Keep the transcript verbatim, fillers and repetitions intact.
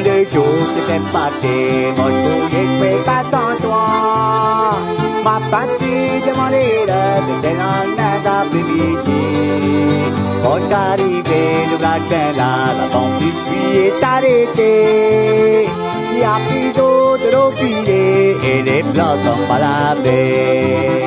le jour c'était pâté, mon soulier fait pas tant toi. Ma partie de mon élève, c'était dans l'après-midi. On arrivait le matin là, la pompe du puits est arrêtée. Il n'y a plus d'eau de robinet et les plats tombent à la baie.